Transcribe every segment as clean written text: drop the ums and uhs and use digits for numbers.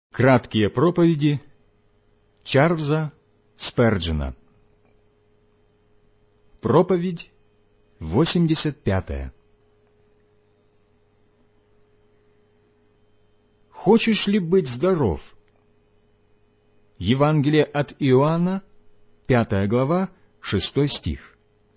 Краткие проповеди Чарльза Сперджена. Проповедь 85. Хочешь ли быть здоров? Евангелие от Иоанна, 5 глава, 6 стих.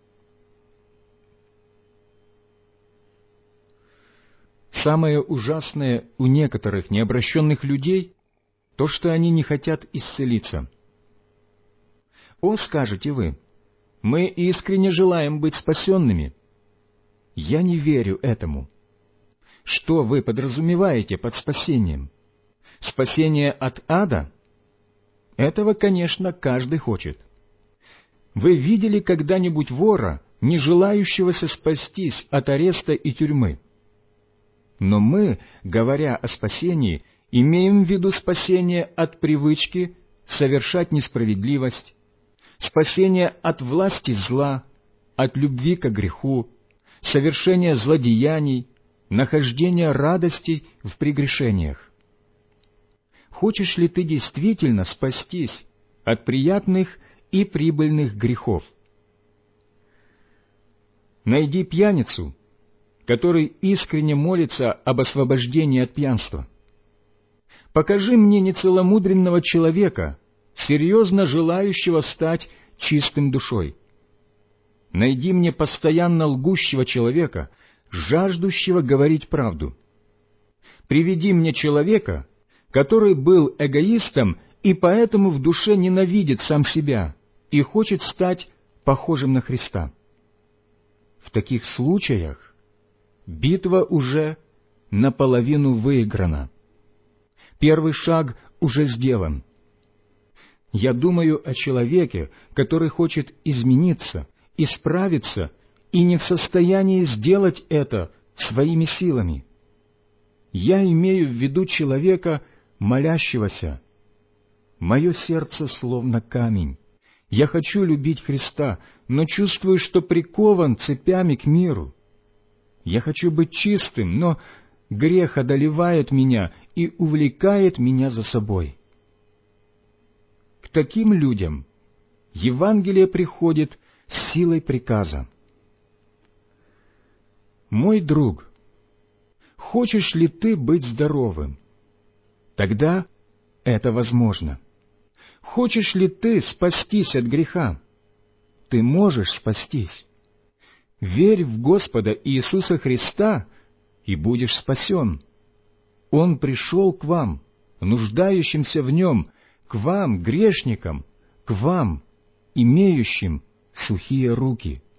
Самое ужасное у некоторых необращенных людей — то, что они не хотят исцелиться. О, скажете вы, мы искренне желаем быть спасенными. Я не верю этому. Что вы подразумеваете под спасением? Спасение от ада? Этого, конечно, каждый хочет. Вы видели когда-нибудь вора, не желающегося спастись от ареста и тюрьмы? Но мы, говоря о спасении, имеем в виду спасение от привычки совершать несправедливость, спасение от власти зла, от любви к греху, совершения злодеяний, нахождения радостей в прегрешениях. Хочешь ли ты действительно спастись от приятных и прибыльных грехов? Найди пьяницу, который искренне молится об освобождении от пьянства. Покажи мне нецеломудренного человека, серьезно желающего стать чистым душой. Найди мне постоянно лгущего человека, жаждущего говорить правду. Приведи мне человека, который был эгоистом и поэтому в душе ненавидит сам себя и хочет стать похожим на Христа. В таких случаях битва уже наполовину выиграна. Первый шаг уже сделан. Я думаю о человеке, который хочет измениться, исправиться и не в состоянии сделать это своими силами. Я имею в виду человека, молящегося. Мое сердце словно камень. Я хочу любить Христа, но чувствую, что прикован цепями к миру. Я хочу быть чистым, но грех одолевает меня и увлекает меня за собой. К таким людям Евангелие приходит с силой приказа. Мой друг, хочешь ли ты быть здоровым? Тогда это возможно. Хочешь ли ты спастись от греха? Ты можешь спастись. Верь в Господа Иисуса Христа, и будешь спасен. Он пришел к вам, нуждающимся в Нем, к вам, грешникам, к вам, имеющим сухие руки.